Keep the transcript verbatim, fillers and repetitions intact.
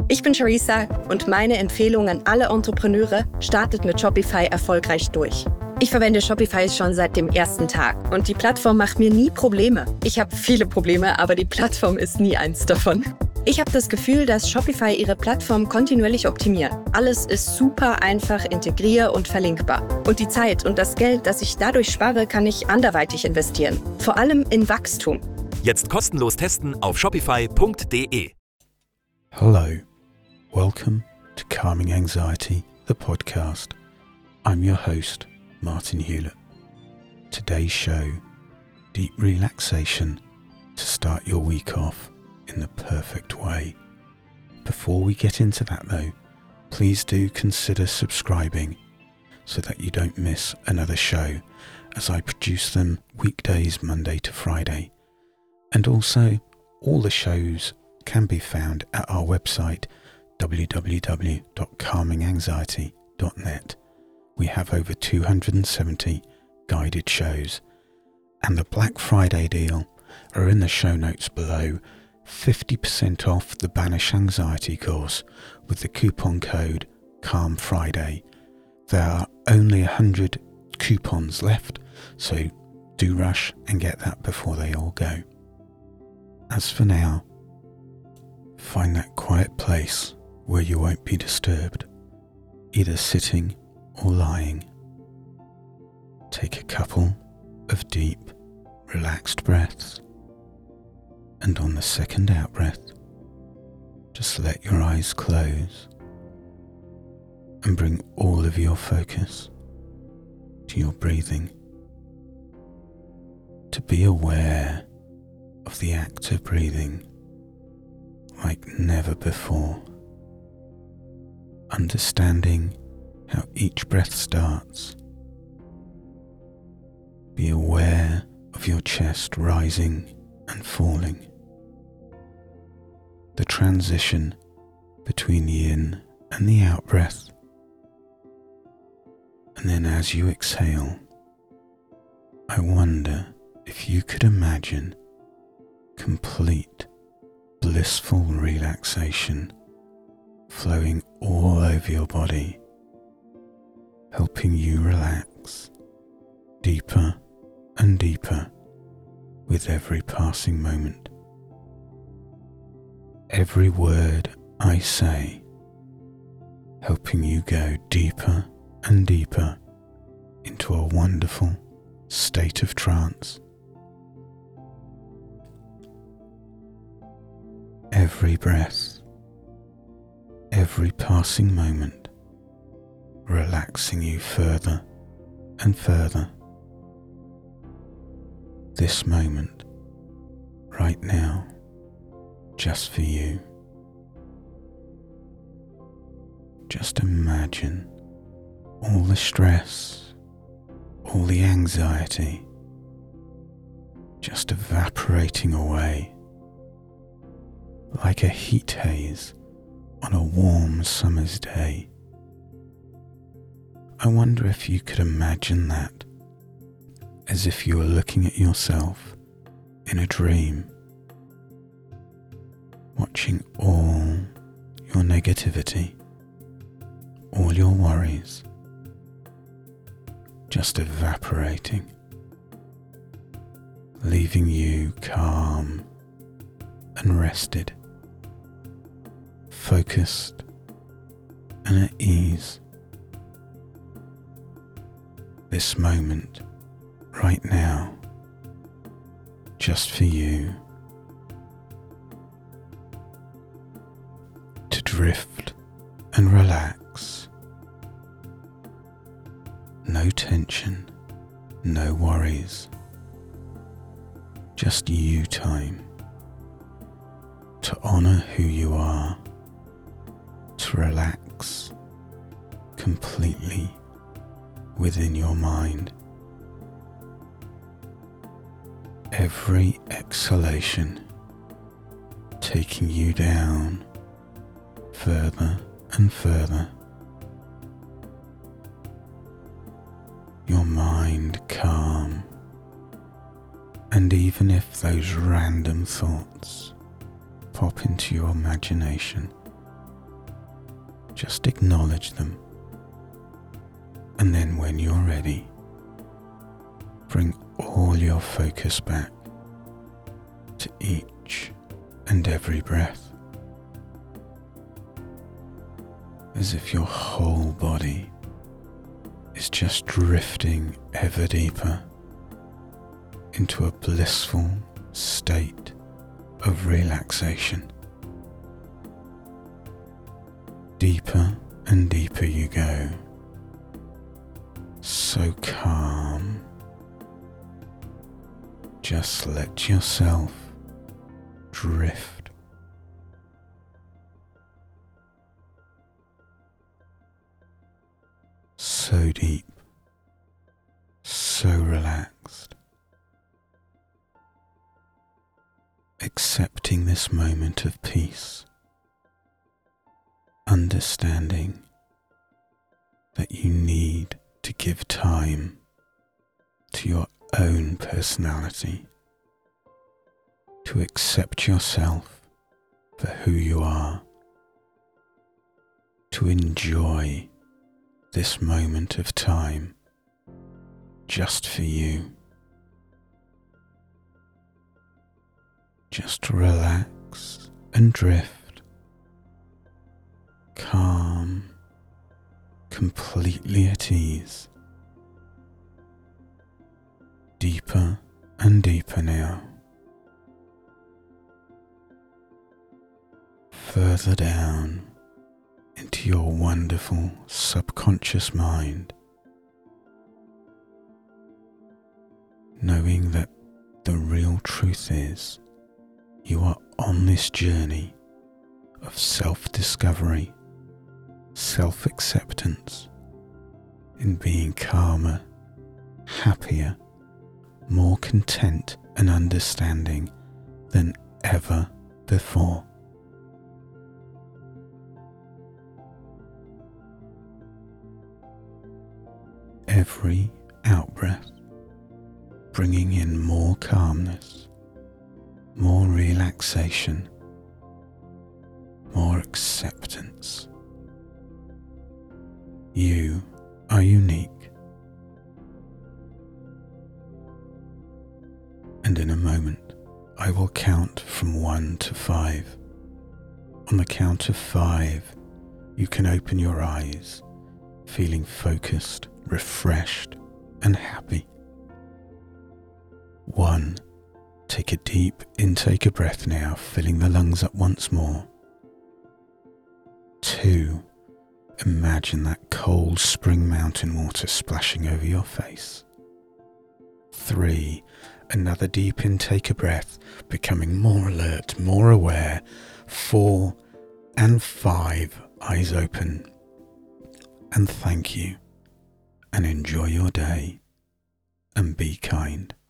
Ich bin Charissa und meine Empfehlung an alle Entrepreneure: startet mit Shopify erfolgreich durch. Ich verwende Shopify schon seit dem ersten Tag und die Plattform macht mir nie Probleme. Ich habe viele Probleme, aber die Plattform ist nie eins davon. Ich habe das Gefühl, dass Shopify ihre Plattform kontinuierlich optimiert. Alles ist super einfach integrier- und verlinkbar. Und die Zeit und das Geld, das ich dadurch spare, kann ich anderweitig investieren. Vor allem in Wachstum. Jetzt kostenlos testen auf shopify punkt de. Hello, welcome to Calming Anxiety, the podcast. I'm your host, Martin Hewlett. Today's show, deep relaxation to start your week off in the perfect way. Before we get into that though, please do consider subscribing so that you don't miss another show, as I produce them weekdays Monday to Friday. And also, all the shows can be found at our website w w w dot calming anxiety dot net. We have over two hundred seventy guided shows, and the Black Friday deal are in the show notes below. fifty percent off the Banish Anxiety course with the coupon code Calm Friday. There are only one hundred coupons left, so do rush and get that before they all go. As for now, find that quiet place where you won't be disturbed, either sitting or lying. Take a couple of deep, relaxed breaths, and on the second out breath, just let your eyes close and bring all of your focus to your breathing. To be aware of the act of breathing like never before, understanding how each breath starts. Be aware of your chest rising and falling, the transition between the in and the out breath, and then as you exhale, I wonder if you could imagine complete blissful relaxation flowing all over your body, helping you relax deeper and deeper with every passing moment. Every word I say, helping you go deeper and deeper into a wonderful state of trance. Every breath, every passing moment, relaxing you further and further. This moment, right now, just for you. Just imagine all the stress, all the anxiety, just evaporating away like a heat haze on a warm summer's day. I wonder if you could imagine that as if you were looking at yourself in a dream, watching all your negativity, all your worries, just evaporating, leaving you calm and rested, focused and at ease. This moment, right now, just for you, to drift and relax. No tension, no worries, just you time to honor who you are, to relax completely within your mind. Every exhalation taking you down further and further. Your mind calm, and even if those random thoughts pop into your imagination, Just acknowledge them. And then when you're ready, bring all your focus back to each and every breath, as if your whole body is just drifting ever deeper into a blissful state of relaxation. Deeper and deeper you go, so calm. Just let yourself drift. So deep, so relaxed. Accepting this moment of peace, understanding that you need to give time to your own personality, to accept yourself for who you are, to enjoy this moment of time just for you. Just relax and drift, calm, completely at ease. Deeper and deeper now. Further down into your wonderful subconscious mind, knowing that the real truth is you are on this journey of self-discovery, self-acceptance, in being calmer, happier, more content and understanding than ever before. Every out-breath bringing in more calmness, more relaxation, more acceptance. You are unique. And in a moment, I will count from one to five. On the count of five, you can open your eyes, feeling focused, refreshed, and happy. One, take a deep intake of breath now, filling the lungs up once more. Two, imagine that cold spring mountain water splashing over your face. Three, another deep intake of breath, becoming more alert, more aware. Four, and five, eyes open. And thank you, and enjoy your day, and be kind.